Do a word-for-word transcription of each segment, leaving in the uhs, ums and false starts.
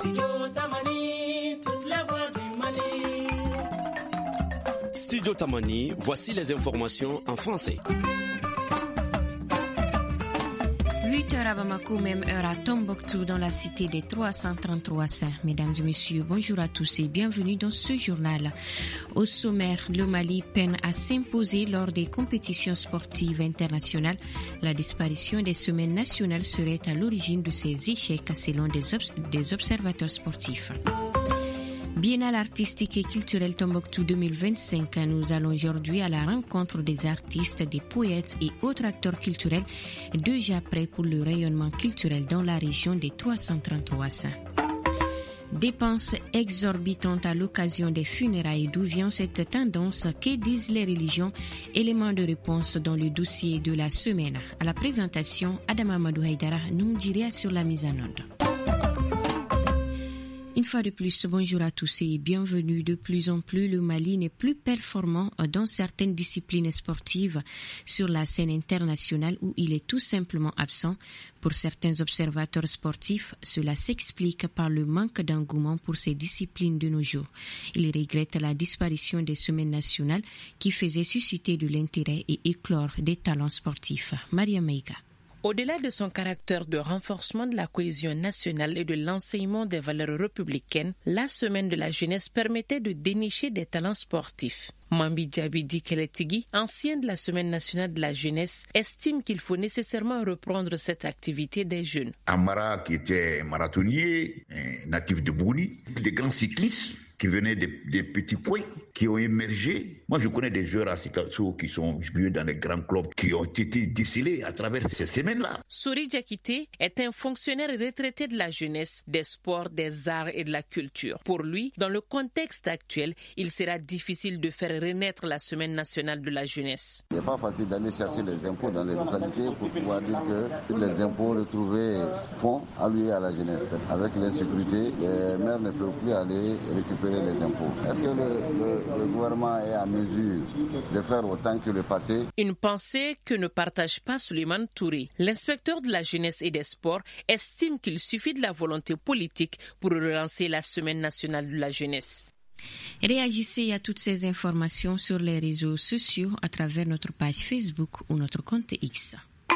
Studio Tamani, toute la voix du Mali. Studio Tamani, voici les informations en français. huit heures à Bamako, même heure à Tombouctou, dans la cité des trois cent trente-trois saints. Mesdames et messieurs, bonjour à tous et bienvenue dans ce journal. Au sommaire, le Mali peine à s'imposer lors des compétitions sportives internationales. La disparition des semaines nationales serait à l'origine de ces échecs selon des, obs- des observateurs sportifs. Biennale artistique et culturelle Tombouctou deux mille vingt-cinq. Nous allons aujourd'hui à la rencontre des artistes, des poètes et autres acteurs culturels déjà prêts pour le rayonnement culturel dans la région des trois cent trente-trois saints. Dépenses exorbitantes à l'occasion des funérailles. D'où vient cette tendance? Que disent les religions? Éléments de réponse dans le dossier de la semaine. À la présentation, Adam Amadou Haïdara nous dira sur la mise en onde. Une fois de plus, bonjour à tous et bienvenue. De plus en plus, le Mali n'est plus performant dans certaines disciplines sportives sur la scène internationale où il est tout simplement absent. Pour certains observateurs sportifs, cela s'explique par le manque d'engouement pour ces disciplines de nos jours. Ils regrettent la disparition des semaines nationales qui faisaient susciter de l'intérêt et éclore des talents sportifs. Maria Maïga. Au-delà de son caractère de renforcement de la cohésion nationale et de l'enseignement des valeurs républicaines, la semaine de la jeunesse permettait de dénicher des talents sportifs. Mambi Djabidi Keletigui, ancien de la semaine nationale de la jeunesse, estime qu'il faut nécessairement reprendre cette activité des jeunes. Amara, qui était marathonnier, natif de Bouni, des grands cyclistes qui venaient des, des petits coins, qui ont émergé. Moi, je connais des joueurs à Sikasso qui sont joués dans les grands clubs, qui ont été décelés à travers ces semaines-là. Souri Diakité est un fonctionnaire retraité de la jeunesse, des sports, des arts et de la culture. Pour lui, dans le contexte actuel, il sera difficile de faire renaître la semaine nationale de la jeunesse. Il n'est pas facile d'aller chercher les impôts dans les localités pour pouvoir dire que les impôts retrouvés font alloués à la jeunesse. Avec l'insécurité, les maires ne peuvent plus aller récupérer les impôts. Est-ce que le, le, le gouvernement est à mesure de faire autant que le passé? Une pensée que ne partage pas Souleymane Touré. L'inspecteur de la jeunesse et des sports estime qu'il suffit de la volonté politique pour relancer la semaine nationale de la jeunesse. Réagissez à toutes ces informations sur les réseaux sociaux à travers notre page Facebook ou notre compte X.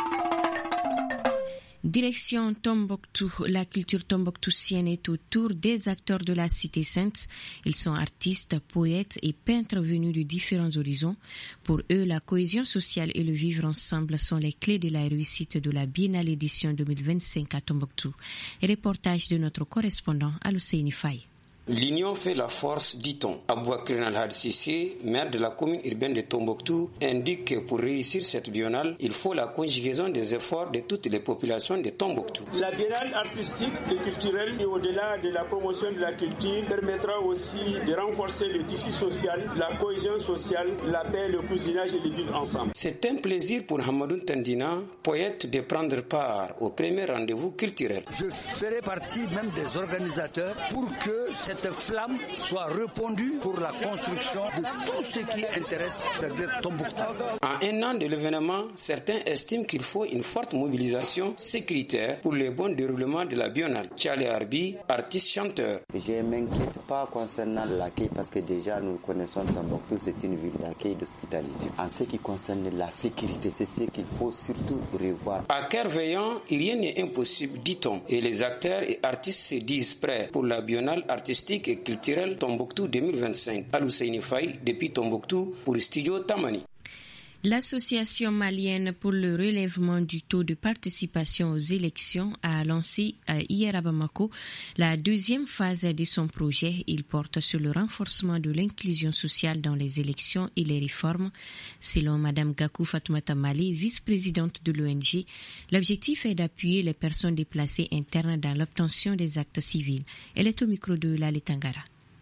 Direction Tombouctou, la culture tombouctoutienne est autour des acteurs de la Cité Sainte. Ils sont artistes, poètes et peintres venus de différents horizons. Pour eux, la cohésion sociale et le vivre ensemble sont les clés de la réussite de la Biennale édition deux mille vingt-cinq à Tombouctou. Reportage de notre correspondant Alusseini Faye. L'union fait la force, dit-on. Aboubakr Nalhad Sissé, maire de la commune urbaine de Tombouctou, indique que pour réussir cette biennale, il faut la conjugaison des efforts de toutes les populations de Tombouctou. La biennale artistique et culturelle, et au-delà de la promotion de la culture, permettra aussi de renforcer le tissu social, la cohésion sociale, la paix, le cousinage et le vivre ensemble. C'est un plaisir pour Hamadou Tandina, poète, de prendre part au premier rendez-vous culturel. Je ferai partie même des organisateurs pour que cette flamme soit répandue pour la construction de tout ce qui intéresse le Tombouctou. En un an de l'événement, certains estiment qu'il faut une forte mobilisation sécuritaire pour le bon déroulement de la biennale. Tchale Arbi, artiste-chanteur. Je ne m'inquiète pas concernant l'accueil parce que déjà nous connaissons Tombouctou, c'est une ville d'accueil d'hospitalité. En ce qui concerne la sécurité, c'est ce qu'il faut surtout revoir. À cœur veillant, rien n'est impossible, dit-on, et les acteurs et artistes se disent prêts pour la biennale artistique et culturelle Tombouctou deux mille vingt-cinq. Alusseini Faye, depuis Tombouctou, pour Studio Tamani. L'Association malienne pour le relèvement du taux de participation aux élections a lancé hier à Bamako la deuxième phase de son projet. Il porte sur le renforcement de l'inclusion sociale dans les élections et les réformes. Selon Madame Gakou Fatoumata Mali, vice-présidente de l'O N G, l'objectif est d'appuyer les personnes déplacées internes dans l'obtention des actes civils. Elle est au micro de Lali Tangara.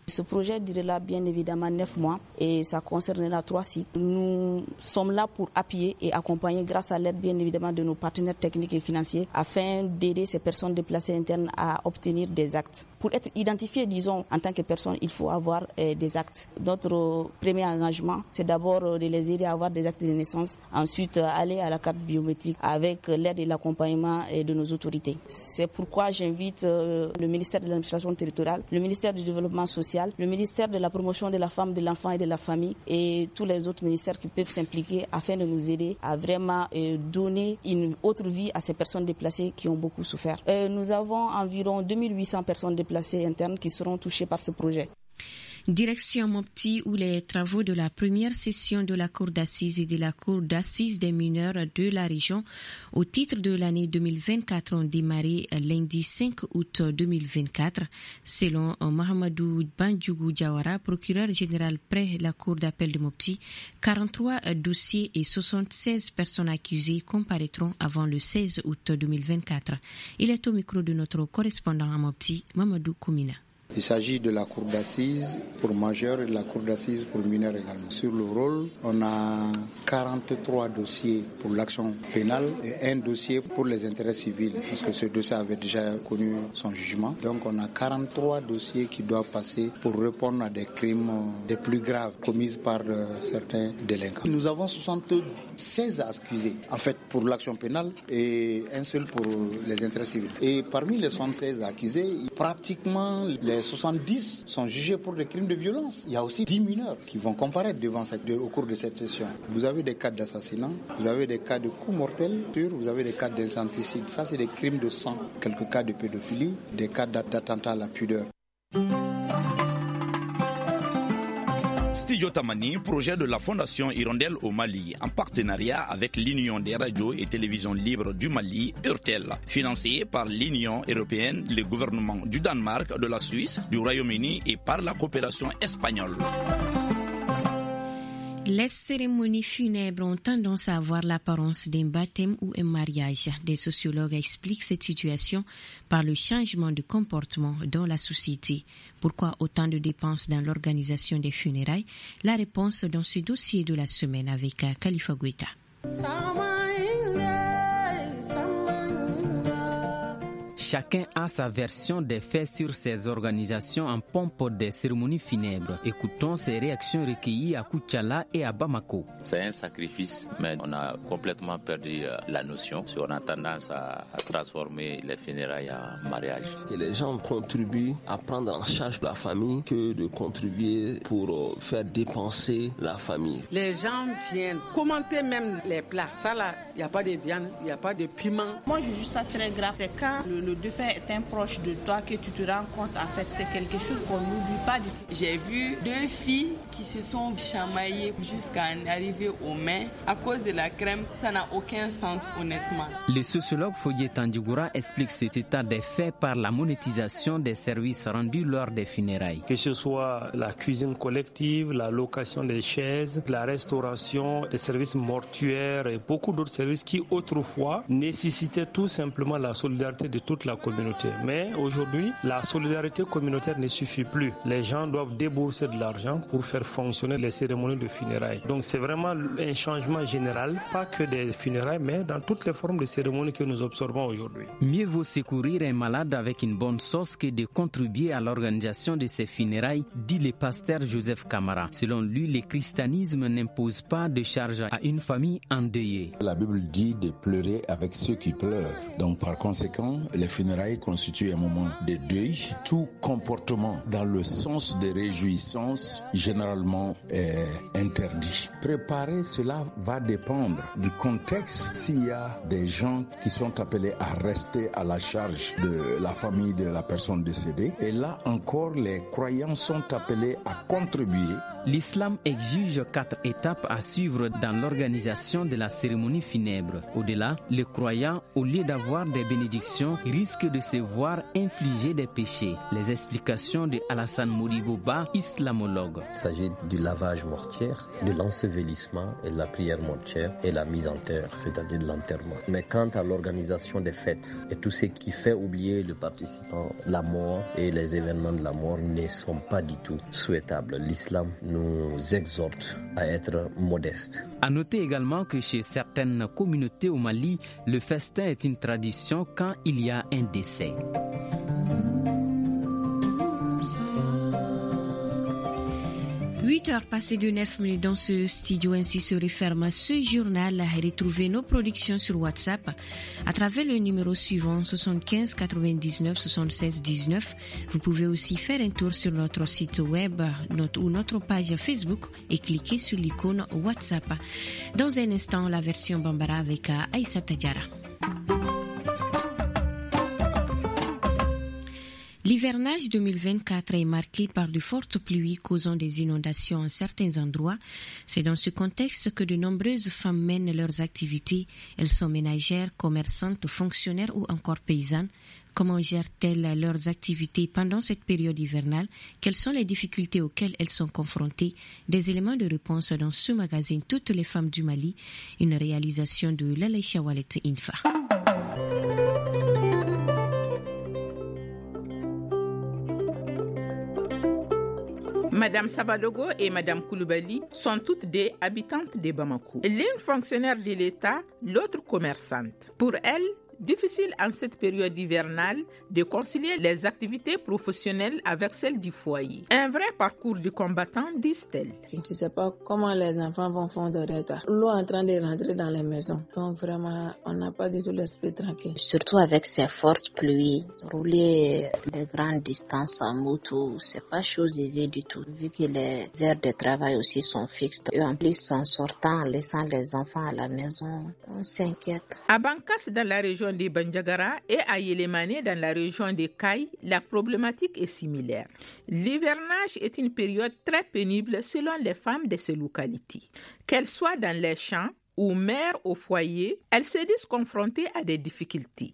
Ce projet durera bien évidemment neuf mois et ça concernera trois sites. Nous sommes là pour appuyer et accompagner grâce à l'aide bien évidemment de nos partenaires techniques et financiers afin d'aider ces personnes déplacées internes à obtenir des actes. Pour être identifié, disons, en tant que personne, il faut avoir euh, des actes. Notre euh, premier engagement, c'est d'abord euh, de les aider à avoir des actes de naissance, ensuite euh, aller à la carte biométrique avec euh, l'aide et l'accompagnement euh, de nos autorités. C'est pourquoi j'invite euh, le ministère de l'administration territoriale, le ministère du développement social, le ministère de la promotion de la femme, de l'enfant et de la famille et tous les autres ministères qui peuvent s'impliquer afin de nous aider à vraiment euh, donner une autre vie à ces personnes déplacées qui ont beaucoup souffert. Euh, nous avons environ deux mille huit cents personnes déplacées internes qui seront touchées par ce projet. Direction Mopti, où les travaux de la première session de la Cour d'assises et de la Cour d'assises des mineurs de la région au titre de l'année deux mille vingt-quatre ont démarré lundi cinq août deux mille vingt-quatre. Selon Mahamadou Bandjougou Diawara, procureur général près la Cour d'appel de Mopti, quarante-trois dossiers et soixante-seize personnes accusées comparaîtront avant le seize août deux mille vingt-quatre. Il est au micro de notre correspondant à Mopti, Mamadou Koumina. Il s'agit de la cour d'assises pour majeurs et de la cour d'assises pour mineurs également. Sur le rôle, on a quarante-trois dossiers pour l'action pénale et un dossier pour les intérêts civils, parce que ce dossier avait déjà connu son jugement. Donc on a quarante-trois dossiers qui doivent passer pour répondre à des crimes des plus graves commis par euh, certains délinquants. Nous avons soixante-seize accusés, en fait, pour l'action pénale et un seul pour les intérêts civils. Et parmi les soixante-seize accusés, pratiquement les soixante-dix sont jugés pour des crimes de violence. Il y a aussi dix mineurs qui vont comparaître devant cette, au cours de cette session. Vous avez des cas d'assassinat, vous avez des cas de coups mortels, vous avez des cas d'infanticide. Ça, c'est des crimes de sang. Quelques cas de pédophilie, des cas d'attentat à la pudeur. Studio Tamani, projet de la Fondation Hirondelle au Mali, en partenariat avec l'Union des radios et télévisions libres du Mali, URTEL, financé par l'Union européenne, le gouvernement du Danemark, de la Suisse, du Royaume-Uni et par la coopération espagnole. Les cérémonies funèbres ont tendance à avoir l'apparence d'un baptême ou un mariage. Des sociologues expliquent cette situation par le changement de comportement dans la société. Pourquoi autant de dépenses dans l'organisation des funérailles? La réponse dans ce dossier de la semaine avec Khalifa Guetta. Chacun a sa version des faits sur ces organisations en pompe des cérémonies funèbres. Écoutons ces réactions recueillies à Koutiala et à Bamako. C'est un sacrifice, mais on a complètement perdu la notion. On a tendance à transformer les funérailles en mariage. Et les gens contribuent à prendre en charge la famille que de contribuer pour faire dépenser la famille. Les gens viennent commenter même les plats. Ça là, il n'y a pas de viande, il n'y a pas de piment. Moi, je juge ça très grave. C'est quand le, le défunt est un proche de toi que tu te rends compte, en fait, c'est quelque chose qu'on n'oublie pas du tout. J'ai vu deux filles qui se sont chamaillées jusqu'à en arriver aux mains. À cause de la crème, ça n'a aucun sens, honnêtement. Le sociologue Foye Tandioura explique cet état des faits par la monétisation des services rendus lors des funérailles. Que ce soit la cuisine collective, la location des chaises, la restauration, les services mortuaires et beaucoup d'autres services qui autrefois nécessitaient tout simplement la solidarité de toute la communauté. Mais aujourd'hui, la solidarité communautaire ne suffit plus. Les gens doivent débourser de l'argent pour faire fonctionner les cérémonies de funérailles. Donc c'est vraiment un changement général, pas que des funérailles, mais dans toutes les formes de cérémonies que nous observons aujourd'hui. Mieux vaut secourir un malade avec une bonne sauce que de contribuer à l'organisation de ces funérailles, dit le pasteur Joseph Camara. Selon lui, le christianisme n'impose pas de charge à une famille endeuillée. La Bible dit de pleurer avec ceux qui pleurent. Donc par conséquent, les funérailles constituent un moment de deuil. Tout comportement dans le sens des réjouissances généralement est interdit. Préparer cela va dépendre du contexte. S'il y a des gens qui sont appelés à rester à la charge de la famille de la personne décédée, et là encore les croyants sont appelés à contribuer. l'islam exige quatre étapes à suivre dans l'organisation de la cérémonie funèbre. Au-delà, le croyant, au lieu d'avoir des bénédictions, risque de se voir infliger des péchés. Les explications de Alassane Modiboba, islamologue. Il s'agit du lavage mortière, de l'ensevelissement et de la prière mortière et la mise en terre, c'est-à-dire l'enterrement. Mais quant à l'organisation des fêtes et tout ce qui fait oublier le participant, la mort et les événements de la mort ne sont pas du tout souhaitables. L'islam nous exhorte à être modestes. À noter également que chez certaines communautés au Mali, le festin est une tradition quand il y a un décès. huit heures passées de neuf minutes dans ce studio, ainsi se referme ce journal. Retrouvez nos productions sur WhatsApp à travers le numéro suivant soixante-quinze quatre-vingt-dix-neuf soixante-seize dix-neuf. Vous pouvez aussi faire un tour sur notre site web notre, ou notre page Facebook et cliquer sur l'icône WhatsApp. Dans un instant, la version Bambara avec Aïssata Diarra. L'hivernage deux mille vingt-quatre est marqué par de fortes pluies causant des inondations en certains endroits. C'est dans ce contexte que de nombreuses femmes mènent leurs activités. Elles sont ménagères, commerçantes, fonctionnaires ou encore paysannes. Comment gèrent-elles leurs activités pendant cette période hivernale? Quelles sont les difficultés auxquelles elles sont confrontées? Des éléments de réponse dans ce magazine Toutes les femmes du Mali, une réalisation de Lalaïcha Walet Infa. Madame Sabadogo et Madame Koulibaly sont toutes deux habitantes de Bamako. L'une fonctionnaire de l'État, l'autre commerçante. Pour elles, difficile en cette période hivernale de concilier les activités professionnelles avec celles du foyer. Un vrai parcours du combattant, disent-elles. Je ne sais pas comment les enfants vont faire de retard. L'eau est en train de rentrer dans les maisons. Donc vraiment, on n'a pas du tout l'esprit tranquille. Surtout avec ces fortes pluies, rouler de grandes distances en moto, c'est pas chose aisée du tout. Vu que les heures de travail aussi sont fixes. Et en plus, en sortant, en laissant les enfants à la maison, on s'inquiète. À Bankas, dans la région de Bandiagara, et à Yelemane dans la région de Kaï, la problématique est similaire. L'hivernage est une période très pénible selon les femmes de ces localités. Qu'elles soient dans les champs ou mères au foyer, elles se disent confrontées à des difficultés.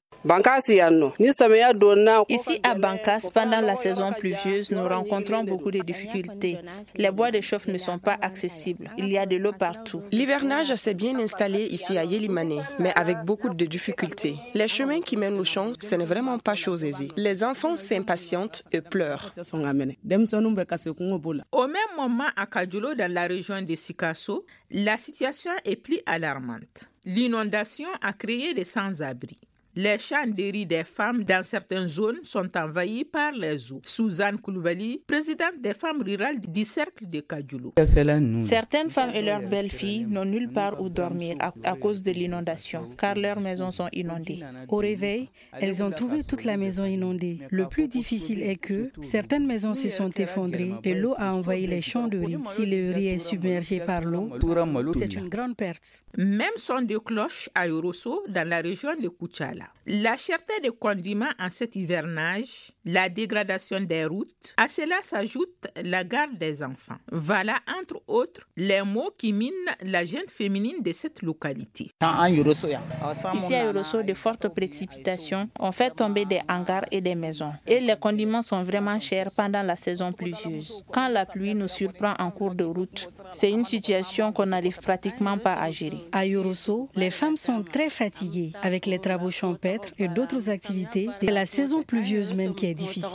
Ici à Bankas, pendant la saison pluvieuse, nous rencontrons beaucoup de difficultés. Les bois de chauffe ne sont pas accessibles. Il y a de l'eau partout. L'hivernage s'est bien installé ici à Yelimane, mais avec beaucoup de difficultés. Les chemins qui mènent au champ, ce n'est vraiment pas chose aisée. Les enfants s'impatientent et pleurent. Au même moment, à Kadjolo, dans la région de Sikasso, la situation est plus alarmante. L'inondation a créé des sans-abri. Les champs de riz des femmes dans certaines zones sont envahis par les eaux. Suzanne Koulibaly, présidente des femmes rurales du cercle de Kadjolo. Certaines femmes et leurs belles-filles n'ont nulle part où dormir à, à cause de l'inondation, car leurs maisons sont inondées. Au réveil, elles ont trouvé toute la maison inondée. Le plus difficile est que certaines maisons se sont effondrées et l'eau a envahi les champs de riz. Si le riz est submergé par l'eau, c'est une grande perte. Même son de cloche à Yorosso, dans la région de Kouchala. La cherté des condiments en cet hivernage, la dégradation des routes, à cela s'ajoute la garde des enfants. Voilà, entre autres, les mots qui minent la gente féminine de cette localité. Ici à Yorosso, de fortes précipitations ont fait tomber des hangars et des maisons. Et les condiments sont vraiment chers pendant la saison pluvieuse. Quand la pluie nous surprend en cours de route, c'est une situation qu'on n'arrive pratiquement pas à gérer. À Yorosso, les femmes sont très fatiguées avec les travaux champêtres et d'autres activités. C'est la saison pluvieuse même qui est difficile.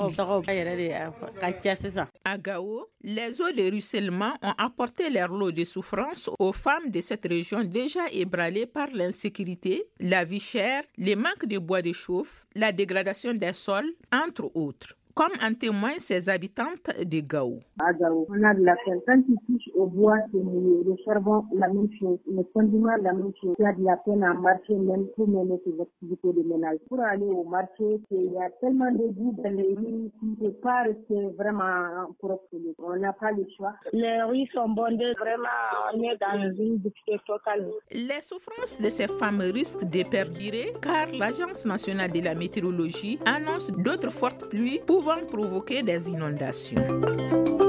À Gao, les eaux de ruissellement ont apporté leur lot de souffrance aux femmes de cette région déjà ébranlées par l'insécurité, la vie chère, le manque de bois de chauffe, la dégradation des sols, entre autres. Comme en témoignent ces habitantes de Gao. À Gao, on a de la peine. Quand tu touches au bois, nous recherchons la même chose. Le condiment, la même chose. Tu as de la peine à marcher même pour mener tes activités de ménage. Pour aller au marché, il y a tellement de goût dans les rues qui ne peut pas rester vraiment propre. On n'a pas le choix. Les rues sont bondées. Vraiment, on est dans une difficulté totale. Les souffrances de ces femmes risquent de perdurer car l'Agence nationale de la météorologie annonce d'autres fortes pluies pouvant provoquer des inondations.